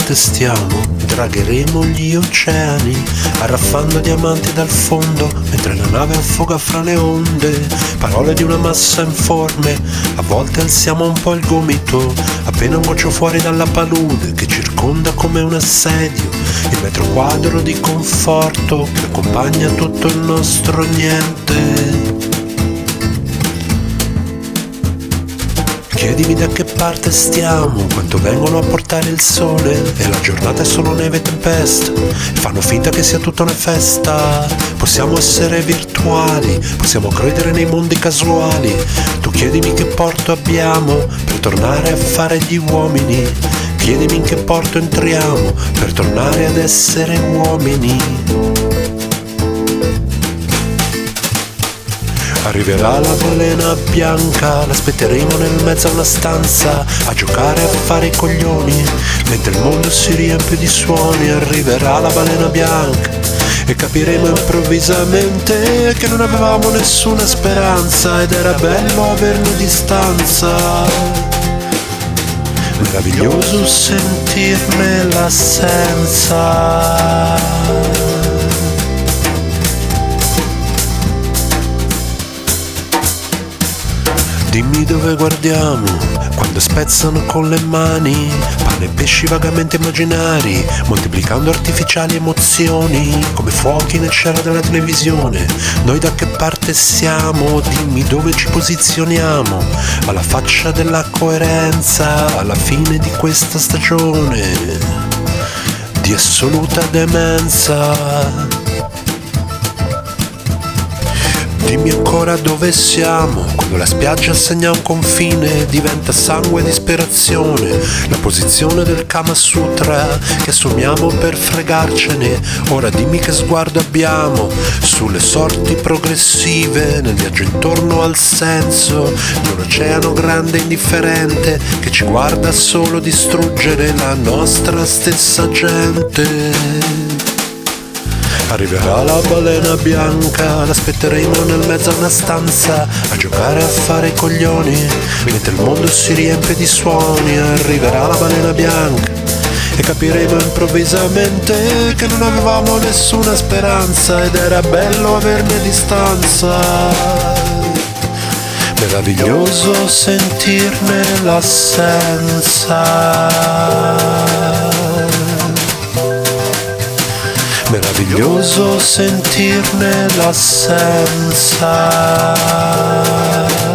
parte stiamo, dragheremo gli oceani, arraffando diamanti dal fondo, mentre la nave affoga fra le onde. Parole di una massa informe, a volte alziamo un po' il gomito, appena un goccio fuori dalla palude che circonda come un assedio, il metro quadro di conforto che accompagna tutto il nostro niente. Chiedimi da che parte stiamo, quanto vengono a portare il sole, e la giornata è solo neve e tempesta, e fanno finta che sia tutta una festa. Possiamo essere virtuali, possiamo credere nei mondi casuali. Tu chiedimi che porto abbiamo per tornare a fare gli uomini. Chiedimi in che porto entriamo per tornare ad essere uomini. Arriverà la balena bianca, l'aspetteremo nel mezzo a una stanza, a giocare a fare i coglioni, mentre il mondo si riempie di suoni. Arriverà la balena bianca e capiremo improvvisamente che non avevamo nessuna speranza ed era bello averne distanza. Meraviglioso sentirne l'assenza. Dimmi dove guardiamo, quando spezzano con le mani pane e pesci vagamente immaginari, moltiplicando artificiali emozioni come fuochi nel cielo della televisione. Noi da che parte siamo? Dimmi dove ci posizioniamo, alla faccia della coerenza, alla fine di questa stagione di assoluta demenza. Dimmi ancora dove siamo, quando la spiaggia segna un confine, diventa sangue e disperazione, la posizione del Kama Sutra che assumiamo per fregarcene. Ora dimmi che sguardo abbiamo sulle sorti progressive, nel viaggio intorno al senso di un oceano grande e indifferente che ci guarda solo distruggere la nostra stessa gente. Arriverà la balena bianca, l'aspetteremo nel mezzo a una stanza, a giocare a fare i coglioni, mentre il mondo si riempie di suoni. Arriverà la balena bianca e capiremo improvvisamente che non avevamo nessuna speranza ed era bello averne distanza. Meraviglioso sentirne l'assenza. Meraviglioso sentirne l'assenza.